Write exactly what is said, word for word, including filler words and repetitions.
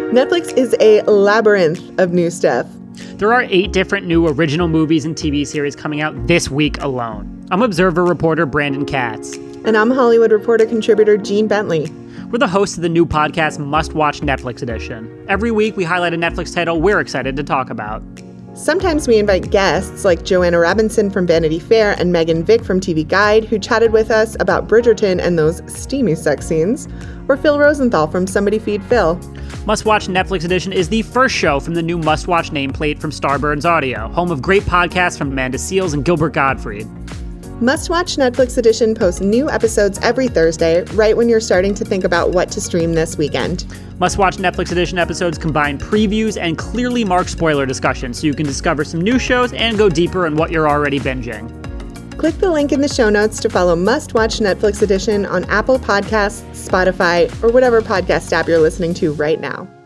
Netflix is a labyrinth of new stuff. There are eight different new original movies and T V series coming out this week alone. I'm Observer reporter Brandon Katz. And I'm Hollywood Reporter contributor Jean Bentley. We're the hosts of the new podcast Must Watch Netflix Edition. Every week we highlight a Netflix title we're excited to talk about. Sometimes we invite guests like Joanna Robinson from Vanity Fair and Megan Vick from T V Guide, who chatted with us about Bridgerton and those steamy sex scenes, or Phil Rosenthal from Somebody Feed Phil. Must Watch Netflix Edition is the first show from the new Must Watch nameplate from Starburns Audio, home of great podcasts from Amanda Seales and Gilbert Gottfried. Must Watch Netflix Edition posts new episodes every Thursday, right when you're starting to think about what to stream this weekend. Must Watch Netflix Edition episodes combine previews and clearly marked spoiler discussions, so you can discover some new shows and go deeper on what you're already binging. Click the link in the show notes to follow Must Watch Netflix Edition on Apple Podcasts, Spotify, or whatever podcast app you're listening to right now.